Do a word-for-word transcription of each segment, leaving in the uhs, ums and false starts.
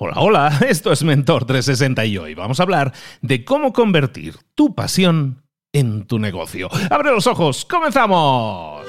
Hola, hola, esto es Mentor trescientos sesenta y hoy vamos a hablar de cómo convertir tu pasión en tu negocio. ¡Abre los ojos! ¡Comenzamos!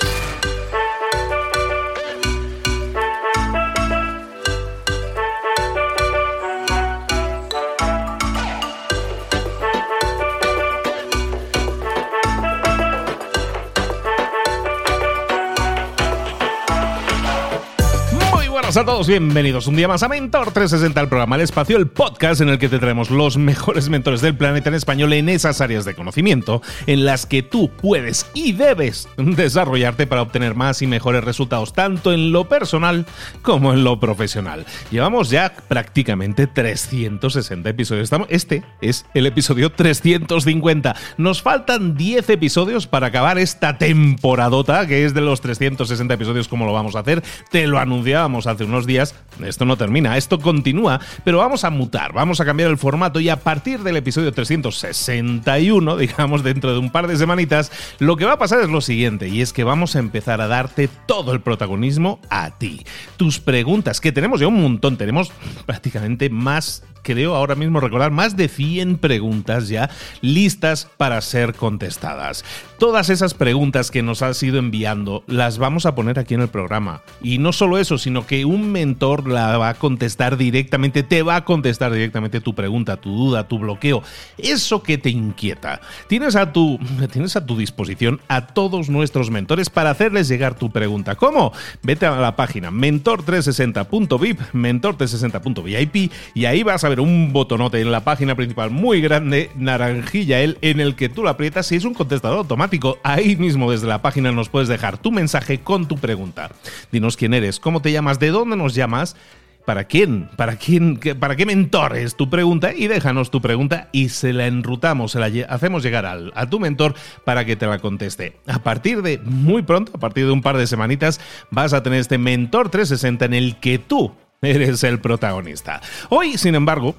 A todos, bienvenidos un día más a Mentor trescientos sesenta, el programa, el espacio, el podcast en el que te traemos los mejores mentores del planeta en español en esas áreas de conocimiento en las que tú puedes y debes desarrollarte para obtener más y mejores resultados tanto en lo personal como en lo profesional. Llevamos ya prácticamente trescientos sesenta episodios. Estamos, este es el episodio trescientos cincuenta. Nos faltan diez episodios para acabar esta temporadota que es de los trescientos sesenta episodios. ¿Cómo lo vamos a hacer? Te lo anunciábamos hace unos días. Esto no termina, esto continúa, pero vamos a mutar, vamos a cambiar el formato y a partir del episodio trescientos sesenta y uno, digamos dentro de un par de semanitas, lo que va a pasar es lo siguiente, y es que vamos a empezar a darte todo el protagonismo a ti. Tus preguntas, que tenemos ya un montón, tenemos prácticamente más, creo ahora mismo recordar, más de cien preguntas ya listas para ser contestadas. Todas esas preguntas que nos has ido enviando las vamos a poner aquí en el programa. Y no solo eso, sino que un mentor la va a contestar directamente, te va a contestar directamente tu pregunta, tu duda, tu bloqueo, eso que te inquieta. Tienes a tu, tienes a tu disposición a todos nuestros mentores para hacerles llegar tu pregunta. ¿Cómo? Vete a la página mentor trescientos sesenta punto vip, mentor trescientos sesenta punto vip, y ahí vas a ver un botonote en la página principal muy grande, naranjilla él, en el que tú lo aprietas y es un contestador automático. Ahí mismo desde la página nos puedes dejar tu mensaje con tu pregunta. Dinos quién eres, cómo te llamas, de dónde nos llamas, para quién, para quién, para qué mentor es tu pregunta, y déjanos tu pregunta y se la enrutamos, se la hacemos llegar al, a tu mentor para que te la conteste. A partir de muy pronto, a partir de un par de semanitas, vas a tener este Mentor trescientos sesenta en el que tú eres el protagonista. Hoy, sin embargo,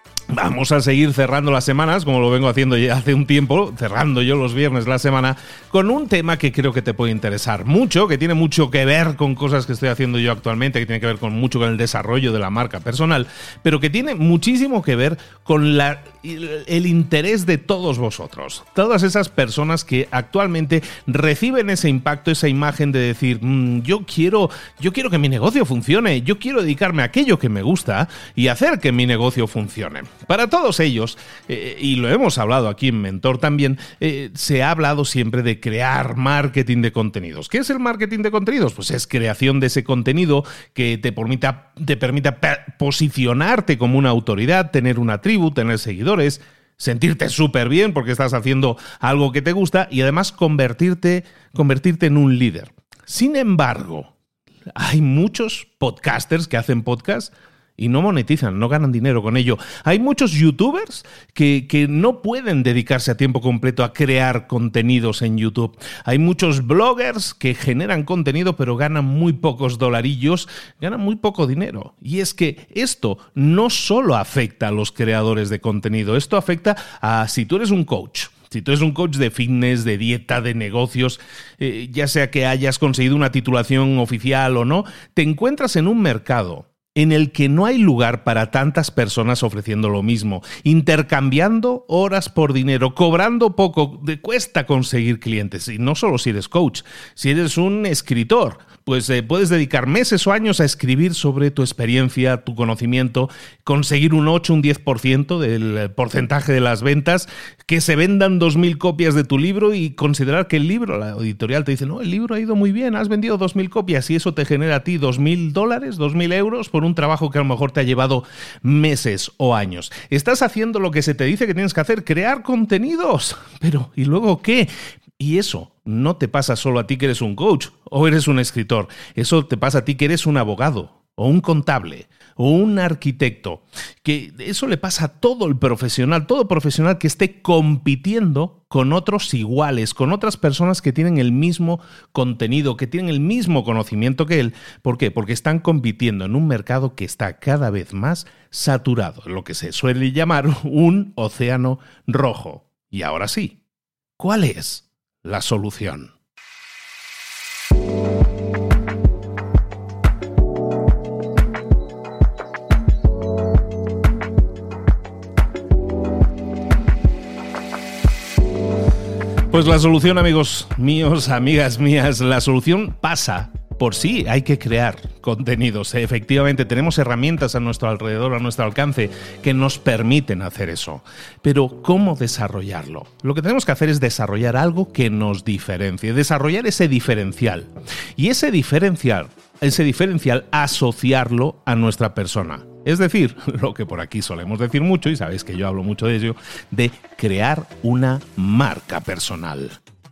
vamos a seguir cerrando las semanas, como lo vengo haciendo ya hace un tiempo, cerrando yo los viernes la semana, con un tema que creo que te puede interesar mucho, que tiene mucho que ver con cosas que estoy haciendo yo actualmente, que tiene que ver con mucho con el desarrollo de la marca personal, pero que tiene muchísimo que ver con la, el, el interés de todos vosotros. Todas esas personas que actualmente reciben ese impacto, esa imagen de decir, mmm, yo quiero, yo quiero que mi negocio funcione, yo quiero dedicarme a aquello que me gusta y hacer que mi negocio funcione. Para todos ellos, eh, y lo hemos hablado aquí en Mentor también, eh, se ha hablado siempre de crear marketing de contenidos. ¿Qué es el marketing de contenidos? Pues es creación de ese contenido que te permita, te permita posicionarte como una autoridad, tener una tribu, tener seguidores, sentirte súper bien porque estás haciendo algo que te gusta y además convertirte, convertirte en un líder. Sin embargo, hay muchos podcasters que hacen podcasts y no monetizan, no ganan dinero con ello. Hay muchos youtubers que, que no pueden dedicarse a tiempo completo a crear contenidos en YouTube. Hay muchos bloggers que generan contenido pero ganan muy pocos dolarillos, ganan muy poco dinero. Y es que esto no solo afecta a los creadores de contenido, esto afecta a si tú eres un coach. Si tú eres un coach de fitness, de dieta, de negocios, eh, ya sea que hayas conseguido una titulación oficial o no, te encuentras en un mercado en el que no hay lugar para tantas personas ofreciendo lo mismo, intercambiando horas por dinero, cobrando poco, te cuesta conseguir clientes. Y no solo si eres coach, si eres un escritor, pues eh, puedes dedicar meses o años a escribir sobre tu experiencia, tu conocimiento, conseguir un ocho, un diez por ciento del porcentaje de las ventas, que se vendan dos mil copias de tu libro y considerar que el libro, la editorial te dice, no, el libro ha ido muy bien, has vendido dos mil copias y eso te genera a ti dos mil dólares, dos mil euros por un trabajo que a lo mejor te ha llevado meses o años. Estás haciendo lo que se te dice que tienes que hacer, crear contenidos. Pero, ¿y luego qué? Y eso no te pasa solo a ti que eres un coach o eres un escritor. Eso te pasa a ti que eres un abogado o un contable o un arquitecto. Que eso le pasa a todo el profesional, todo profesional que esté compitiendo con otros iguales, con otras personas que tienen el mismo contenido, que tienen el mismo conocimiento que él. ¿Por qué? Porque están compitiendo en un mercado que está cada vez más saturado, lo que se suele llamar un océano rojo. Y ahora sí, ¿cuál es la solución? Pues la solución, amigos míos, amigas mías, la solución pasa por sí, hay que crear contenidos. Efectivamente, tenemos herramientas a nuestro alrededor, a nuestro alcance, que nos permiten hacer eso. Pero, ¿cómo desarrollarlo? Lo que tenemos que hacer es desarrollar algo que nos diferencie, desarrollar ese diferencial. Y ese diferencial, ese diferencial, asociarlo a nuestra persona. Es decir, lo que por aquí solemos decir mucho, y sabéis que yo hablo mucho de ello, de crear una marca personal.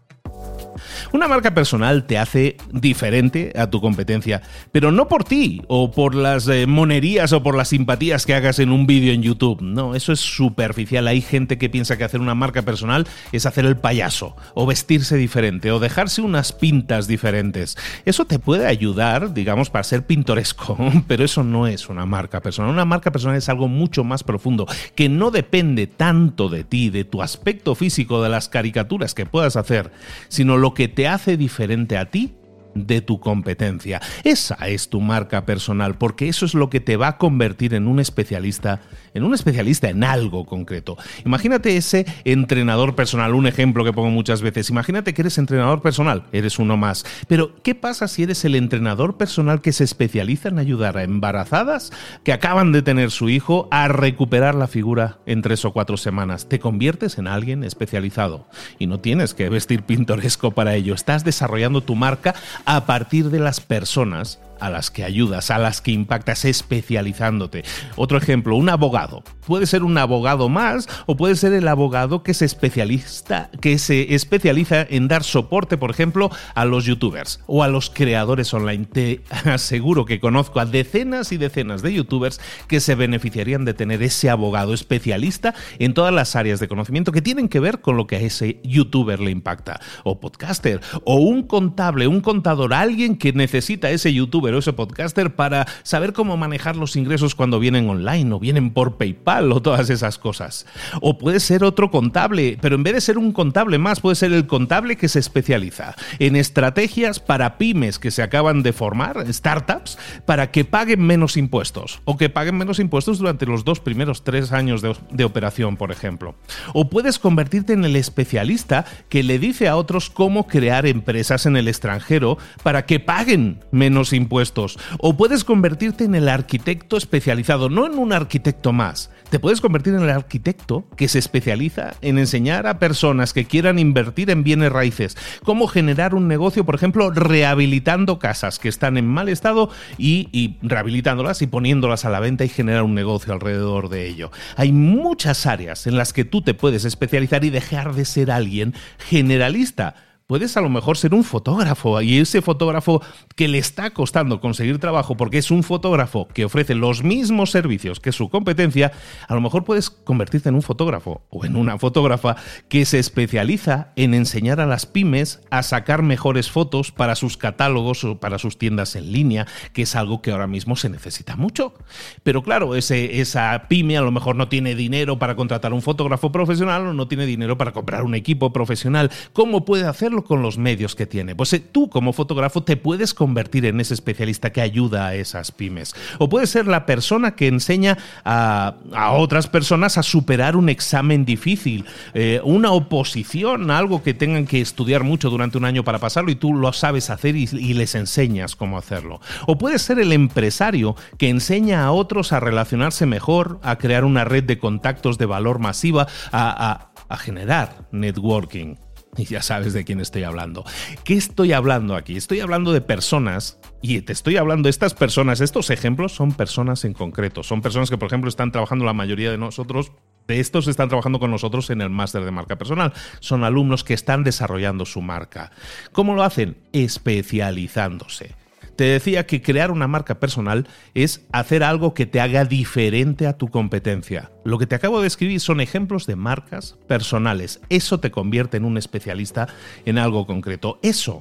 Una marca personal te hace diferente a tu competencia, pero no por ti, o por las eh, monerías o por las simpatías que hagas en un vídeo en YouTube. No, eso es superficial. Hay gente que piensa que hacer una marca personal es hacer el payaso, o vestirse diferente, o dejarse unas pintas diferentes. Eso te puede ayudar, digamos, para ser pintoresco, pero eso no es una marca personal. Una marca personal es algo mucho más profundo, que no depende tanto de ti, de tu aspecto físico, de las caricaturas que puedas hacer, sino lo que te hace diferente a ti de tu competencia. Esa es tu marca personal, porque eso es lo que te va a convertir en un especialista, en un especialista en algo concreto. Imagínate ese entrenador personal, un ejemplo que pongo muchas veces. Imagínate que eres entrenador personal, eres uno más. Pero, ¿qué pasa si eres el entrenador personal que se especializa en ayudar a embarazadas que acaban de tener su hijo a recuperar la figura en tres o cuatro semanas? Te conviertes en alguien especializado y no tienes que vestir pintoresco para ello. Estás desarrollando tu marca a partir de las personas a las que ayudas, a las que impactas, especializándote. Otro ejemplo, un abogado. Puede ser un abogado más o puede ser el abogado que se especializa, que se especializa en dar soporte, por ejemplo, a los youtubers o a los creadores online. Te aseguro que conozco a decenas y decenas de youtubers que se beneficiarían de tener ese abogado especialista en todas las áreas de conocimiento que tienen que ver con lo que a ese youtuber le impacta. O podcaster, o un contable, un contador, alguien que necesita ese youtuber o ese podcaster para saber cómo manejar los ingresos cuando vienen online o vienen por PayPal o todas esas cosas. O puede ser otro contable, pero en vez de ser un contable más, puede ser el contable que se especializa en estrategias para pymes que se acaban de formar, startups, para que paguen menos impuestos o que paguen menos impuestos durante los dos primeros tres años de, de operación, por ejemplo. O puedes convertirte en el especialista que le dice a otros cómo crear empresas en el extranjero para que paguen menos impuestos. O puedes convertirte en el arquitecto especializado, no en un arquitecto más. Te puedes convertir en el arquitecto que se especializa en enseñar a personas que quieran invertir en bienes raíces cómo generar un negocio, por ejemplo, rehabilitando casas que están en mal estado y, y rehabilitándolas y poniéndolas a la venta y generar un negocio alrededor de ello. Hay muchas áreas en las que tú te puedes especializar y dejar de ser alguien generalista. Puedes a lo mejor ser un fotógrafo y ese fotógrafo que le está costando conseguir trabajo porque es un fotógrafo que ofrece los mismos servicios que su competencia, a lo mejor puedes convertirte en un fotógrafo o en una fotógrafa que se especializa en enseñar a las pymes a sacar mejores fotos para sus catálogos o para sus tiendas en línea, que es algo que ahora mismo se necesita mucho. Pero claro, ese, esa pyme a lo mejor no tiene dinero para contratar un fotógrafo profesional o no tiene dinero para comprar un equipo profesional. ¿Cómo puede hacerlo con los medios que tiene? Pues eh, tú como fotógrafo te puedes convertir en ese especialista que ayuda a esas pymes. O puedes ser la persona que enseña a, a otras personas a superar un examen difícil, eh, una oposición, algo que tengan que estudiar mucho durante un año para pasarlo y tú lo sabes hacer y, y les enseñas cómo hacerlo. O puedes ser el empresario que enseña a otros a relacionarse mejor, a crear una red de contactos de valor masiva, a, a, a generar networking. Y ya sabes de quién estoy hablando. ¿Qué estoy hablando aquí? Estoy hablando de personas, y te estoy hablando de estas personas, estos ejemplos son personas en concreto. Son personas que, por ejemplo, están trabajando, la mayoría de nosotros, de estos están trabajando con nosotros en el máster de marca personal. Son alumnos que están desarrollando su marca. ¿Cómo lo hacen? Especializándose. Te decía que crear una marca personal es hacer algo que te haga diferente a tu competencia. Lo que te acabo de escribir son ejemplos de marcas personales. Eso te convierte en un especialista en algo concreto. Eso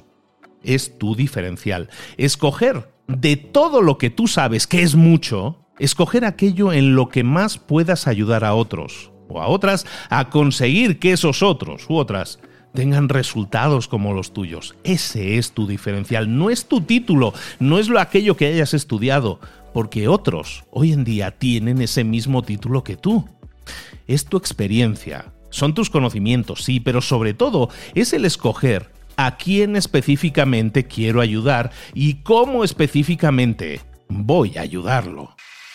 es tu diferencial. Escoger de todo lo que tú sabes, que es mucho, escoger aquello en lo que más puedas ayudar a otros o a otras a conseguir que esos otros u otras tengan resultados como los tuyos. Ese es tu diferencial, no es tu título, no es lo aquello que hayas estudiado, porque otros hoy en día tienen ese mismo título que tú. Es tu experiencia, son tus conocimientos, sí, pero sobre todo es el escoger a quién específicamente quiero ayudar y cómo específicamente voy a ayudarlo.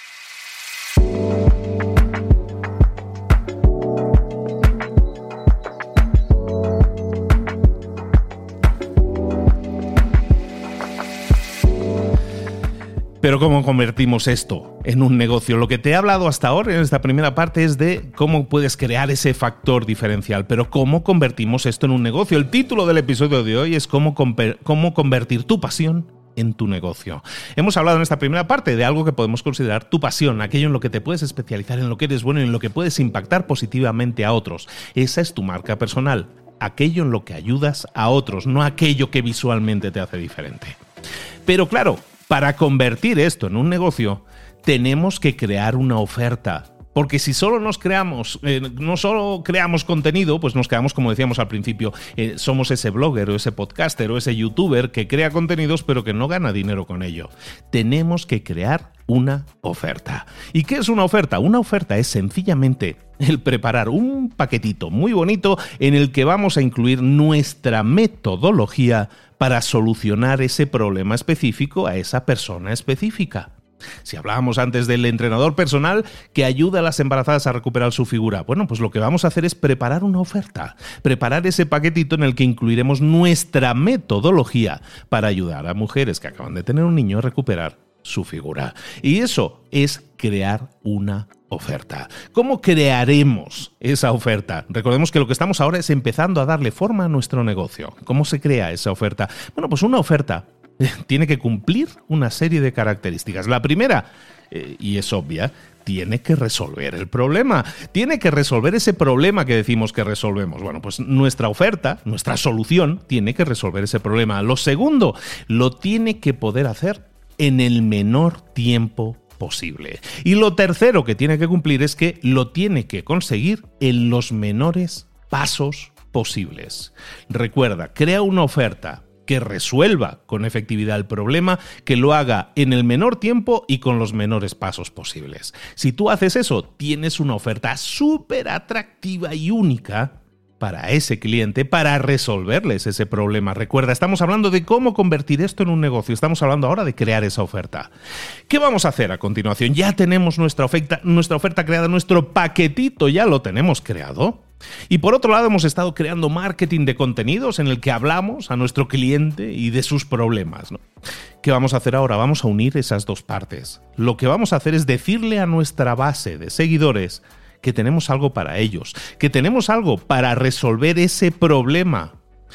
Pero ¿cómo convertimos esto en un negocio? Lo que te he hablado hasta ahora en esta primera parte es de cómo puedes crear ese factor diferencial, pero ¿cómo convertimos esto en un negocio? El título del episodio de hoy es cómo, cómo convertir tu pasión en tu negocio. Hemos hablado en esta primera parte de algo que podemos considerar tu pasión, aquello en lo que te puedes especializar, en lo que eres bueno y en lo que puedes impactar positivamente a otros. Esa es tu marca personal, aquello en lo que ayudas a otros, no aquello que visualmente te hace diferente. Pero claro, para convertir esto en un negocio, tenemos que crear una oferta. Porque si solo nos creamos, eh, no solo creamos contenido, pues nos quedamos, como decíamos al principio, eh, somos ese blogger o ese podcaster o ese youtuber que crea contenidos pero que no gana dinero con ello. Tenemos que crear una oferta. ¿Y qué es una oferta? Una oferta es sencillamente el preparar un paquetito muy bonito en el que vamos a incluir nuestra metodología para solucionar ese problema específico a esa persona específica. Si hablábamos antes del entrenador personal que ayuda a las embarazadas a recuperar su figura, bueno, pues lo que vamos a hacer es preparar una oferta, preparar ese paquetito en el que incluiremos nuestra metodología para ayudar a mujeres que acaban de tener un niño a recuperar su figura. Y eso es crear una oferta. ¿Cómo crearemos esa oferta? Recordemos que lo que estamos ahora es empezando a darle forma a nuestro negocio. ¿Cómo se crea esa oferta? Bueno, pues una oferta tiene que cumplir una serie de características. La primera, eh, y es obvia, tiene que resolver el problema. Tiene que resolver ese problema que decimos que resolvemos. Bueno, pues nuestra oferta, nuestra solución, tiene que resolver ese problema. Lo segundo, lo tiene que poder hacer en el menor tiempo posible. Y lo tercero que tiene que cumplir es que lo tiene que conseguir en los menores pasos posibles. Recuerda, crea una oferta que resuelva con efectividad el problema, que lo haga en el menor tiempo y con los menores pasos posibles. Si tú haces eso, tienes una oferta súper atractiva y única para ese cliente, para resolverles ese problema. Recuerda, estamos hablando de cómo convertir esto en un negocio. Estamos hablando ahora de crear esa oferta. ¿Qué vamos a hacer a continuación? Ya tenemos nuestra oferta, nuestra oferta creada, nuestro paquetito ya lo tenemos creado. Y por otro lado hemos estado creando marketing de contenidos en el que hablamos a nuestro cliente y de sus problemas, ¿no? ¿Qué vamos a hacer ahora? Vamos a unir esas dos partes. Lo que vamos a hacer es decirle a nuestra base de seguidores que tenemos algo para ellos, que tenemos algo para resolver ese problema.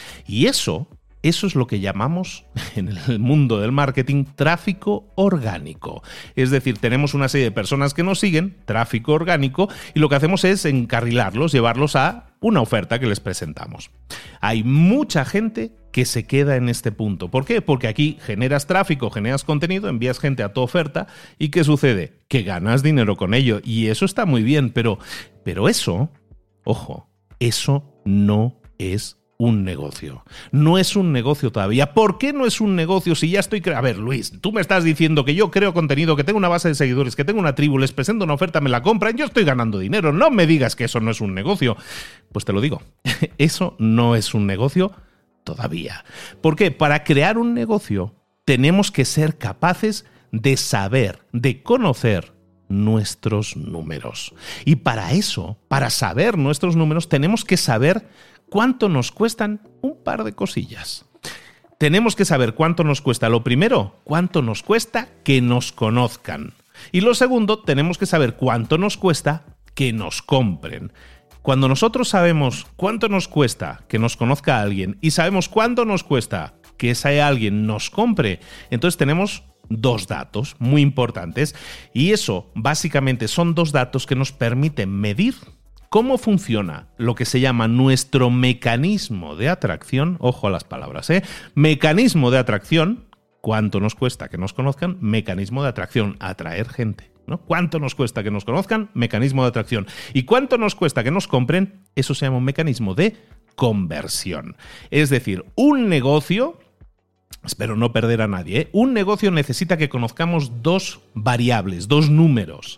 Y eso, eso es lo que llamamos en el mundo del marketing tráfico orgánico. Es decir, tenemos una serie de personas que nos siguen, tráfico orgánico, y lo que hacemos es encarrilarlos, llevarlos a una oferta que les presentamos. Hay mucha gente que se queda en este punto. ¿Por qué? Porque aquí generas tráfico, generas contenido, envías gente a tu oferta y ¿qué sucede? Que ganas dinero con ello y eso está muy bien, pero, pero eso, ojo, eso no es un negocio. No es un negocio todavía. ¿Por qué no es un negocio si ya estoy... Cre- a ver, Luis, tú me estás diciendo que yo creo contenido, que tengo una base de seguidores, que tengo una tribu, les presento una oferta, me la compran, yo estoy ganando dinero. No me digas que eso no es un negocio. Pues te lo digo, eso no es un negocio todavía. ¿Por qué? Para crear un negocio tenemos que ser capaces de saber, de conocer nuestros números. Y para eso, para saber nuestros números, tenemos que saber cuánto nos cuestan un par de cosillas. Tenemos que saber cuánto nos cuesta. Lo primero, cuánto nos cuesta que nos conozcan. Y lo segundo, tenemos que saber cuánto nos cuesta que nos compren. Cuando nosotros sabemos cuánto nos cuesta que nos conozca a alguien y sabemos cuánto nos cuesta que ese alguien nos compre, entonces tenemos dos datos muy importantes y eso básicamente son dos datos que nos permiten medir cómo funciona lo que se llama nuestro mecanismo de atracción. Ojo a las palabras, ¿eh? Mecanismo de atracción, cuánto nos cuesta que nos conozcan, mecanismo de atracción, atraer gente, ¿no? ¿Cuánto nos cuesta que nos conozcan? Mecanismo de atracción. ¿Y cuánto nos cuesta que nos compren? Eso se llama un mecanismo de conversión. Es decir, un negocio, espero no perder a nadie, ¿eh? Un negocio necesita que conozcamos dos variables, dos números.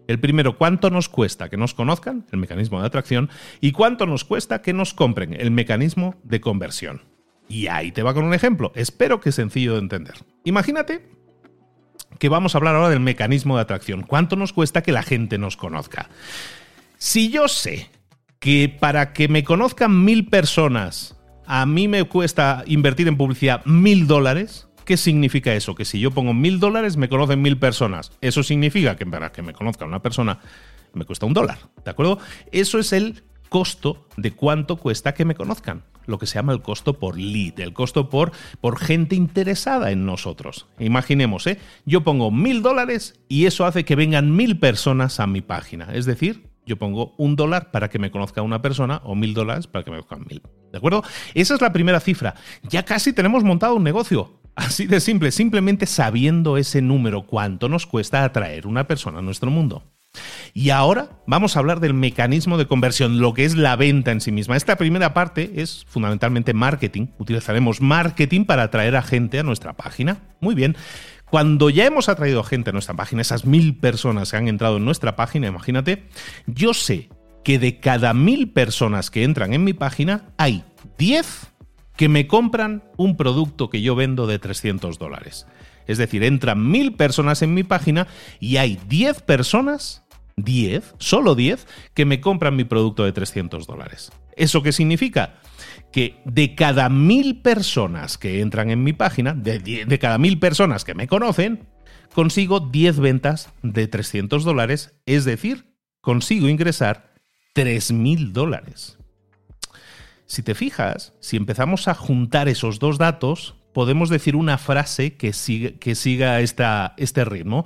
El primero, ¿cuánto nos cuesta que nos conozcan? El mecanismo de atracción. ¿Y cuánto nos cuesta que nos compren? El mecanismo de conversión. Y ahí te va con un ejemplo. Espero que es sencillo de entender. Imagínate que vamos a hablar ahora del mecanismo de atracción. ¿Cuánto nos cuesta que la gente nos conozca? Si yo sé que para que me conozcan mil personas, a mí me cuesta invertir en publicidad mil dólares... ¿Qué significa eso? Que si yo pongo mil dólares, me conocen mil personas. Eso significa que para que me conozca una persona me cuesta un dólar, ¿de acuerdo? Eso es el costo de cuánto cuesta que me conozcan. Lo que se llama el costo por lead, el costo por, por gente interesada en nosotros. Imaginemos, ¿eh? Yo pongo mil dólares y eso hace que vengan mil personas a mi página. Es decir, yo pongo un dólar para que me conozca una persona o mil dólares para que me conozcan mil. ¿De acuerdo? Esa es la primera cifra. Ya casi tenemos montado un negocio. Así de simple, simplemente sabiendo ese número, cuánto nos cuesta atraer una persona a nuestro mundo. Y ahora vamos a hablar del mecanismo de conversión, lo que es la venta en sí misma. Esta primera parte es fundamentalmente marketing. Utilizaremos marketing para atraer a gente a nuestra página. Muy bien. Cuando ya hemos atraído a gente a nuestra página, esas mil personas que han entrado en nuestra página, imagínate, yo sé que de cada mil personas que entran en mi página, hay diez que me compran un producto que yo vendo de trescientos dólares. Es decir, entran mil personas en mi página y hay diez personas, diez, solo diez, que me compran mi producto de trescientos dólares. ¿Eso qué significa? Que de cada mil personas que entran en mi página, de, de cada mil personas que me conocen, consigo diez ventas de trescientos dólares, es decir, consigo ingresar tres mil dólares. Si te fijas, si empezamos a juntar esos dos datos, podemos decir una frase que siga, que siga esta, este ritmo.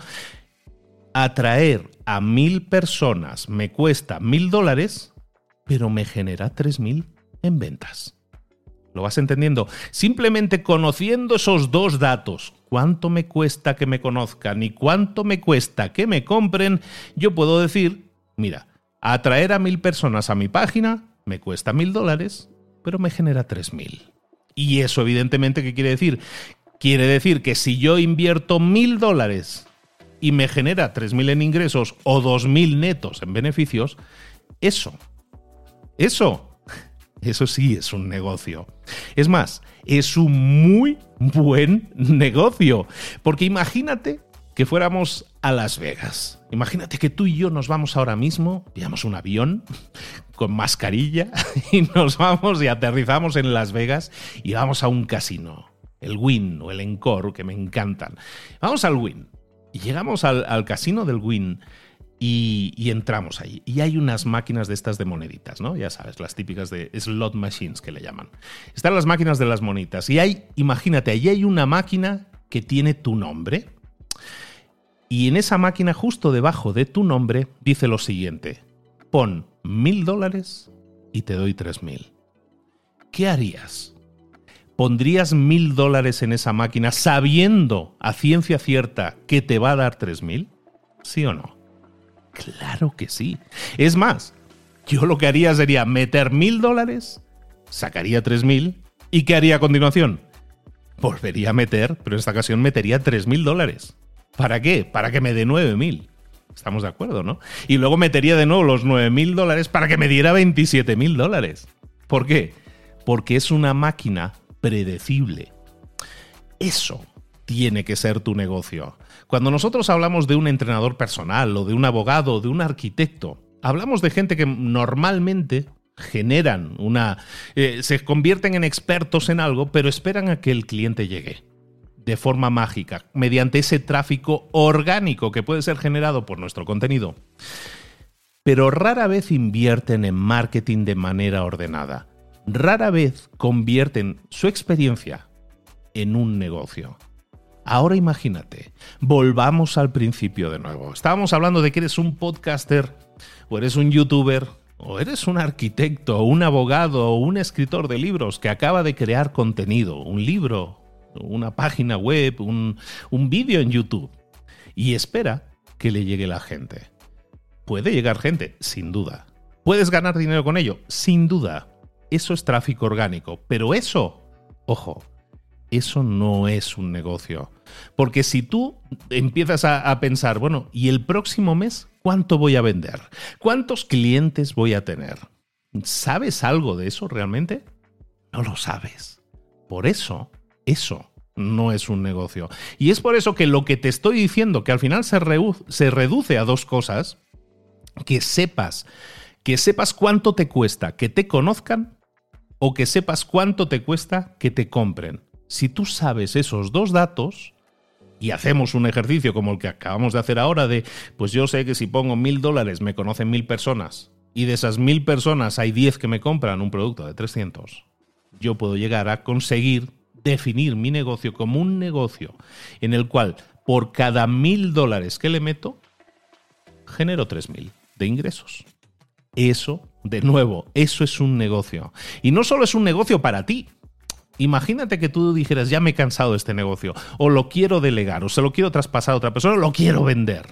Atraer a mil personas me cuesta mil dólares, pero me genera tres mil en ventas. ¿Lo vas entendiendo? Simplemente conociendo esos dos datos, cuánto me cuesta que me conozcan y cuánto me cuesta que me compren, yo puedo decir, mira, atraer a mil personas a mi página me cuesta mil dólares, pero me genera tres mil. Y eso, evidentemente, ¿qué quiere decir? Quiere decir que si yo invierto mil dólares y me genera tres mil en ingresos o dos mil netos en beneficios, eso, eso, eso sí es un negocio. Es más, es un muy buen negocio. Porque imagínate que fuéramos a Las Vegas. Imagínate que tú y yo nos vamos ahora mismo, pillamos un avión con mascarilla y nos vamos y aterrizamos en Las Vegas y vamos a un casino, el Wynn o el Encore, que me encantan. Vamos al Wynn y llegamos al, al casino del Wynn y, y entramos ahí. Y hay unas máquinas de estas de moneditas, ¿no? Ya sabes, las típicas de slot machines que le llaman. Están las máquinas de las monitas y hay, imagínate, allí hay una máquina que tiene tu nombre. Y en esa máquina, justo debajo de tu nombre, dice lo siguiente: pon mil dólares y te doy tres mil. ¿Qué harías? ¿Pondrías mil dólares en esa máquina sabiendo a ciencia cierta que te va a dar tres mil? ¿Sí o no? Claro que sí. Es más, yo lo que haría sería meter mil dólares, sacaría tres mil, ¿y qué haría a continuación? Volvería a meter, pero en esta ocasión metería tres mil dólares. ¿Para qué? Para que me dé nueve mil. Estamos de acuerdo, ¿no? Y luego metería de nuevo los nueve mil dólares para que me diera veintisiete mil dólares. ¿Por qué? Porque es una máquina predecible. Eso tiene que ser tu negocio. Cuando nosotros hablamos de un entrenador personal o de un abogado o de un arquitecto, hablamos de gente que normalmente generan una... Eh, se convierten en expertos en algo, pero esperan a que el cliente llegue de forma mágica, mediante ese tráfico orgánico que puede ser generado por nuestro contenido. Pero rara vez invierten en marketing de manera ordenada. Rara vez convierten su experiencia en un negocio. Ahora imagínate, volvamos al principio de nuevo. Estábamos hablando de que eres un podcaster, o eres un youtuber, o eres un arquitecto, o un abogado, o un escritor de libros que acaba de crear contenido, un libro, una página web, un, un vídeo en YouTube, y espera que le llegue la gente. Puede llegar gente, sin duda. ¿Puedes ganar dinero con ello? Sin duda. Eso es tráfico orgánico. Pero eso, ojo, eso no es un negocio. Porque si tú empiezas a, a pensar, bueno, ¿y el próximo mes ¿Cuánto voy a vender? ¿Cuántos clientes voy a tener? ¿Sabes algo de eso realmente? No lo sabes. Por eso, eso no es un negocio. Y es por eso que lo que te estoy diciendo, que al final se, redu- se reduce a dos cosas, que sepas, que sepas cuánto te cuesta que te conozcan o que sepas cuánto te cuesta que te compren. Si tú sabes esos dos datos y hacemos un ejercicio como el que acabamos de hacer ahora de, pues yo sé que si pongo mil dólares me conocen mil personas y de esas mil personas hay diez que me compran un producto de trescientos, yo puedo llegar a conseguir definir mi negocio como un negocio en el cual por cada mil dólares que le meto, genero tres mil de ingresos. Eso, de nuevo, eso es un negocio. Y no solo es un negocio para ti. Imagínate que tú dijeras, ya me he cansado de este negocio, o lo quiero delegar, o se lo quiero traspasar a otra persona, o lo quiero vender.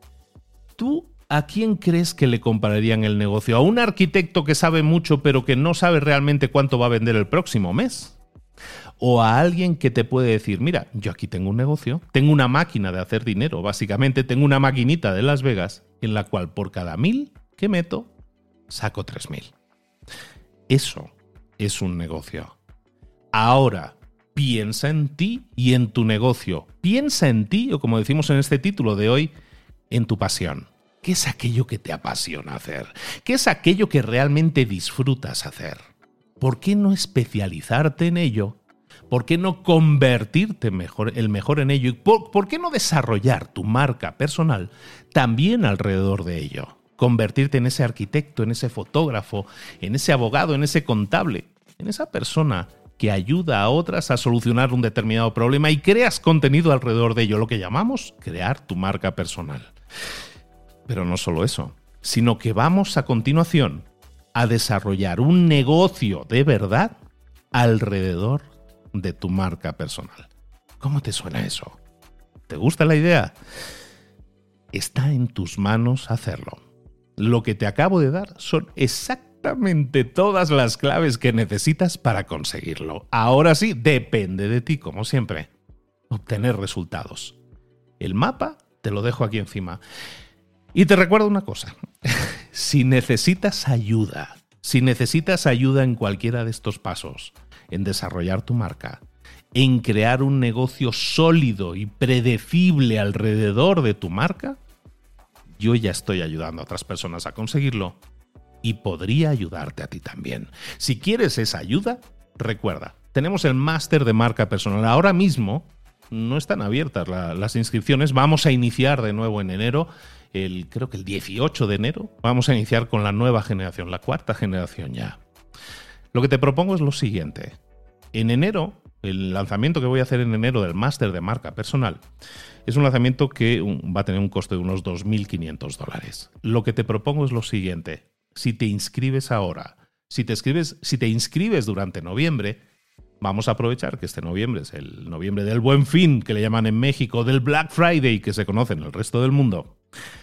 ¿Tú a quién crees que le comprarían el negocio? ¿A un arquitecto que sabe mucho pero que no sabe realmente cuánto va a vender el próximo mes? ¿O a alguien que te puede decir, mira, yo aquí tengo un negocio, tengo una máquina de hacer dinero, básicamente tengo una maquinita de Las Vegas en la cual por cada mil que meto, saco tres mil? Eso es un negocio. Ahora, piensa en ti y en tu negocio. Piensa en ti, o como decimos en este título de hoy, en tu pasión. ¿Qué es aquello que te apasiona hacer? ¿Qué es aquello que realmente disfrutas hacer? ¿Por qué no especializarte en ello? ¿Por qué no convertirte mejor, el mejor en ello? ¿Y por, por qué no desarrollar tu marca personal también alrededor de ello? Convertirte en ese arquitecto, en ese fotógrafo, en ese abogado, en ese contable, en esa persona que ayuda a otras a solucionar un determinado problema y creas contenido alrededor de ello, lo que llamamos crear tu marca personal. Pero no solo eso, sino que vamos a continuación a desarrollar un negocio de verdad alrededor de tu marca personal. ¿Cómo te suena eso? ¿Te gusta la idea? Está en tus manos hacerlo. Lo que te acabo de dar son exactamente Exactamente todas las claves que necesitas para conseguirlo. Ahora sí, depende de ti, como siempre, obtener resultados. El mapa te lo dejo aquí encima. Y te recuerdo una cosa. Si necesitas ayuda, si necesitas ayuda en cualquiera de estos pasos, en desarrollar tu marca, en crear un negocio sólido y predecible alrededor de tu marca, yo ya estoy ayudando a otras personas a conseguirlo. Y podría ayudarte a ti también. Si quieres esa ayuda, recuerda, tenemos el máster de marca personal. Ahora mismo no están abiertas la, las inscripciones. Vamos a iniciar de nuevo en enero, el, creo que el dieciocho de enero. Vamos a iniciar con la nueva generación, la cuarta generación ya. Lo que te propongo es lo siguiente. En enero, el lanzamiento que voy a hacer en enero del máster de marca personal es un lanzamiento que va a tener un coste de unos dos mil quinientos dólares. Lo que te propongo es lo siguiente. Si te inscribes ahora, si te, escribes, si te inscribes durante noviembre, vamos a aprovechar que este noviembre es el noviembre del Buen Fin, que le llaman en México, del Black Friday, que se conoce en el resto del mundo.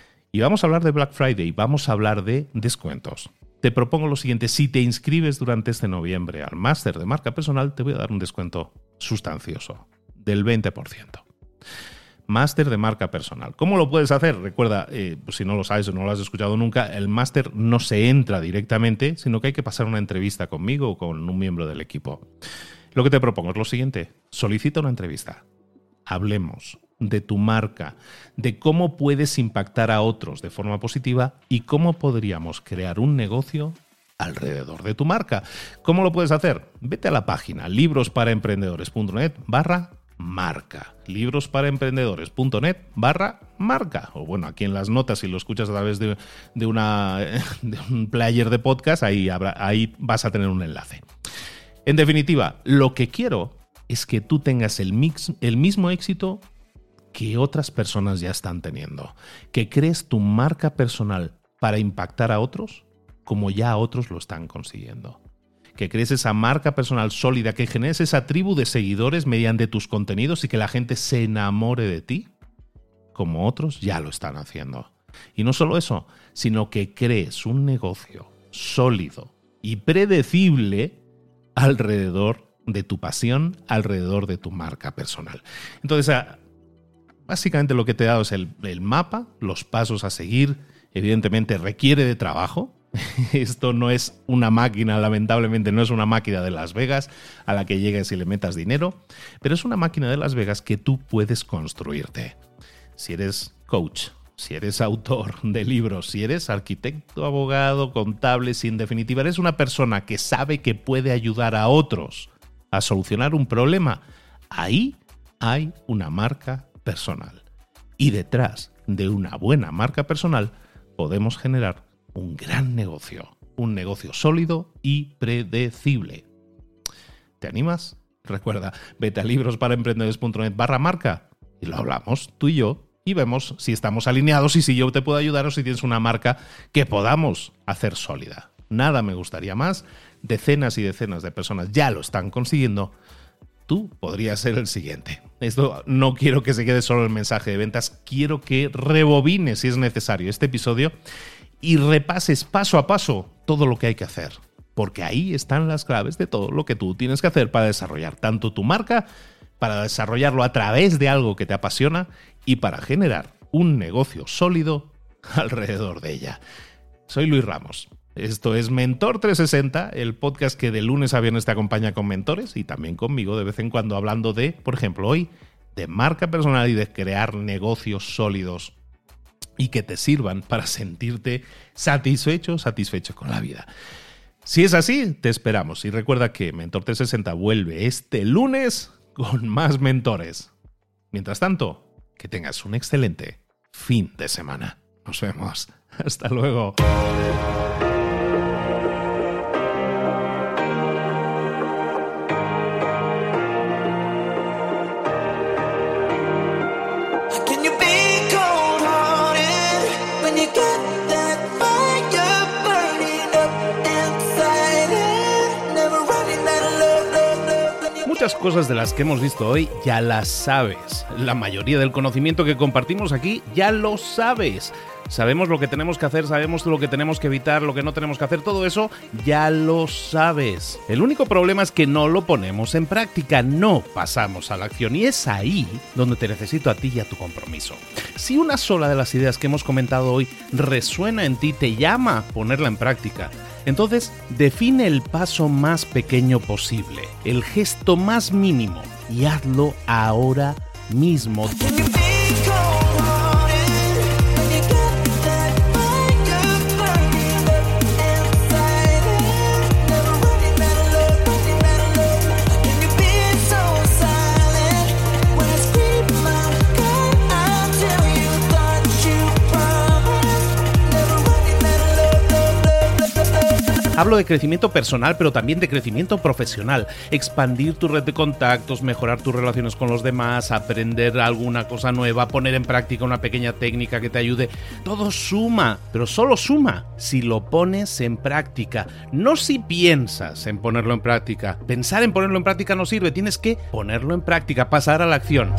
Y vamos a hablar de Black Friday, vamos a hablar de descuentos. Te propongo lo siguiente, si te inscribes durante este noviembre al máster de marca personal, te voy a dar un descuento sustancioso del veinte por ciento. Máster de marca personal. ¿Cómo lo puedes hacer? Recuerda, eh, pues si no lo sabes o no lo has escuchado nunca, el máster no se entra directamente, sino que hay que pasar una entrevista conmigo o con un miembro del equipo. Lo que te propongo es lo siguiente. Solicita una entrevista. Hablemos de tu marca, de cómo puedes impactar a otros de forma positiva y cómo podríamos crear un negocio alrededor de tu marca. ¿Cómo lo puedes hacer? Vete a la página librosparaemprendedores.net barra marca. librosparaemprendedores.net barra marca. O bueno, aquí en las notas, si lo escuchas a través de, de, una, de un player de podcast, ahí, habrá, ahí vas a tener un enlace. En definitiva, lo que quiero es que tú tengas el, mix, el mismo éxito que otras personas ya están teniendo. Que crees tu marca personal para impactar a otros como ya otros lo están consiguiendo. Que crees esa marca personal sólida, que generes esa tribu de seguidores mediante tus contenidos y que la gente se enamore de ti, como otros ya lo están haciendo. Y no solo eso, sino que crees un negocio sólido y predecible alrededor de tu pasión, alrededor de tu marca personal. Entonces, básicamente lo que te he dado es el, el mapa, los pasos a seguir, evidentemente requiere de trabajo. Esto no es una máquina, lamentablemente no es una máquina de Las Vegas a la que llegues y le metas dinero, pero es una máquina de Las Vegas que tú puedes construirte. Si eres coach, si eres autor de libros, si eres arquitecto, abogado, contable, si en definitiva eres una persona que sabe que puede ayudar a otros a solucionar un problema, ahí hay una marca personal. Y detrás de una buena marca personal podemos generar un gran negocio, un negocio sólido y predecible. ¿Te animas? Recuerda, vete a librosparaemprendedores.net barra marca y lo hablamos tú y yo y vemos si estamos alineados y si yo te puedo ayudar o si tienes una marca que podamos hacer sólida. Nada me gustaría más. Decenas y decenas de personas ya lo están consiguiendo. Tú podrías ser el siguiente. Esto no quiero que se quede solo el mensaje de ventas, quiero que rebobines, si es necesario, este episodio y repases paso a paso todo lo que hay que hacer, porque ahí están las claves de todo lo que tú tienes que hacer para desarrollar tanto tu marca, para desarrollarlo a través de algo que te apasiona y para generar un negocio sólido alrededor de ella. Soy Luis Ramos. Esto es Mentor trescientos sesenta, el podcast que de lunes a viernes te acompaña con mentores y también conmigo de vez en cuando hablando de, por ejemplo, hoy, de marca personal y de crear negocios sólidos y que te sirvan para sentirte satisfecho, satisfecho con la vida. Si es así, te esperamos. Y recuerda que Mentor trescientos sesenta vuelve este lunes con más mentores. Mientras tanto, que tengas un excelente fin de semana. Nos vemos. Hasta luego. Muchas cosas de las que hemos visto hoy ya las sabes. La mayoría del conocimiento que compartimos aquí ya lo sabes. Sabemos lo que tenemos que hacer, sabemos lo que tenemos que evitar, lo que no tenemos que hacer, todo eso ya lo sabes. El único problema es que no lo ponemos en práctica, no pasamos a la acción y es ahí donde te necesito a ti y a tu compromiso. Si una sola de las ideas que hemos comentado hoy resuena en ti, te llama a ponerla en práctica, entonces define el paso más pequeño posible, el gesto más mínimo y hazlo ahora mismo. Hablo de crecimiento personal, pero también de crecimiento profesional. Expandir tu red de contactos, mejorar tus relaciones con los demás, aprender alguna cosa nueva, poner en práctica una pequeña técnica que te ayude. Todo suma, pero solo suma si lo pones en práctica. No si piensas en ponerlo en práctica. Pensar en ponerlo en práctica no sirve. Tienes que ponerlo en práctica, pasar a la acción.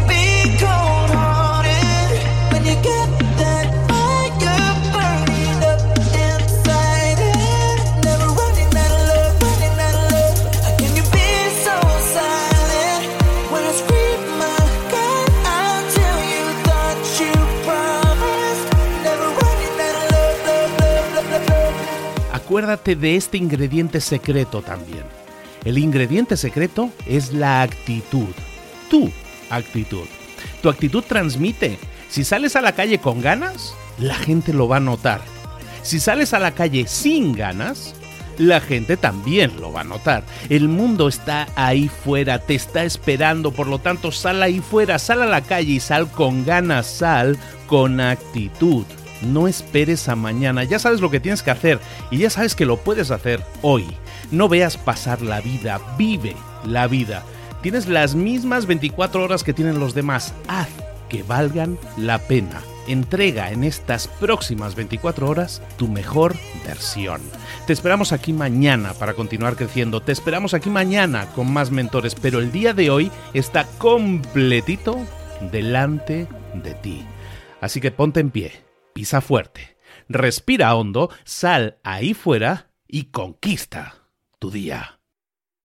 Acuérdate de este ingrediente secreto también. El ingrediente secreto es la actitud. Tu actitud. Tu actitud transmite. Si sales a la calle con ganas, la gente lo va a notar. Si sales a la calle sin ganas, la gente también lo va a notar. El mundo está ahí fuera, te está esperando, por lo tanto sal ahí fuera, sal a la calle y sal con ganas, sal con actitud. No esperes a mañana, ya sabes lo que tienes que hacer y ya sabes que lo puedes hacer hoy. No veas pasar la vida, vive la vida. Tienes las mismas veinticuatro horas que tienen los demás, haz que valgan la pena. Entrega en estas próximas veinticuatro horas tu mejor versión. Te esperamos aquí mañana para continuar creciendo, te esperamos aquí mañana con más mentores, pero el día de hoy está completito delante de ti. Así que ponte en pie. Pisa fuerte, respira hondo, sal ahí fuera y conquista tu día.